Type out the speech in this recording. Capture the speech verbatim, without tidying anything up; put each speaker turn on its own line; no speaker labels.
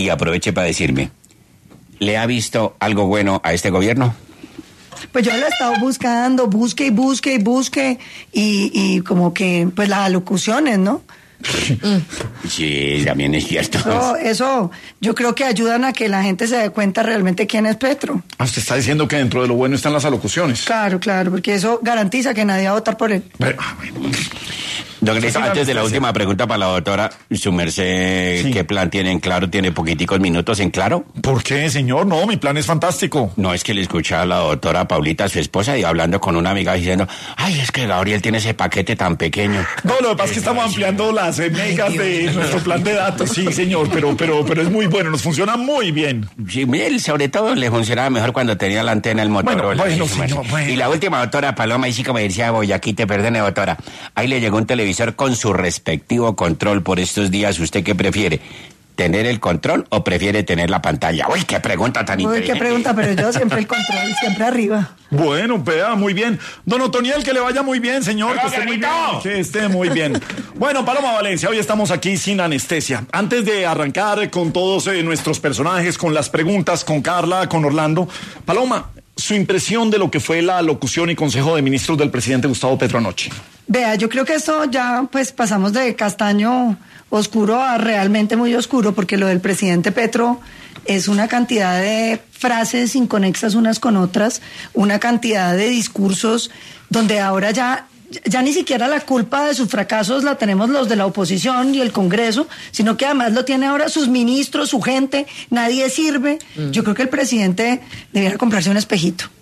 y aproveche para decirme, ¿le ha visto algo bueno a este gobierno?
Pues yo lo he estado buscando, busque y busque y busque, y, y como que, pues las alocuciones, ¿no?
Sí, también es cierto.
Eso, eso, yo creo que ayudan a que la gente se dé cuenta realmente quién es Petro.
Ah, usted está diciendo que dentro de lo bueno están las alocuciones.
Claro, claro, porque eso garantiza que nadie va a votar por él.
Pero, ah, bueno.
Don Ernesto, antes de la última pregunta para la doctora, su merced,
Sí.
¿qué plan tiene en Claro? ¿Tiene poquiticos minutos en Claro?
¿Por qué, señor? No, mi plan es fantástico.
No, es que le escuchaba a la doctora Paulita, su esposa, y hablando con una amiga diciendo, ay, es que Gabriel tiene ese paquete tan pequeño.
No, lo que pasa es que estamos ampliando las eh, megas de nuestro plan de datos. Sí, señor, pero, pero, pero es muy bueno, nos funciona muy bien.
Sí, él sobre todo le funcionaba mejor cuando tenía la antena el Motorola.
Bueno, bueno,
Sí, su
señor,
merced.
bueno.
Y la última, doctora Paloma, y sí como decía Boyaquite, perdone, doctora, ahí le llegó un televisor con su respectivo control por estos días. ¿Usted qué prefiere? ¿Tener el control o prefiere tener la pantalla? Uy, qué pregunta tan
Uy,
inteligente.
qué pregunta, pero yo siempre el control, siempre arriba.
Bueno, vea, muy bien. Don Otoniel, que le vaya muy bien, señor.
¡Bravo,
Que esté muy bien.
Carlito!
Que esté muy bien. Bueno, Paloma Valencia, hoy estamos aquí sin anestesia. Antes de arrancar con todos eh, nuestros personajes, con las preguntas, con Carla, con Orlando, Paloma, su impresión de lo que fue la locución y consejo de ministros del presidente Gustavo Petro anoche.
Vea, yo creo que esto ya pues pasamos de castaño oscuro a realmente muy oscuro, porque lo del presidente Petro es una cantidad de frases inconexas unas con otras, una cantidad de discursos donde ahora ya ya ni siquiera la culpa de sus fracasos la tenemos los de la oposición y el Congreso, sino que además lo tiene ahora sus ministros, su gente, nadie sirve. Mm. Yo creo que el presidente debiera comprarse un espejito.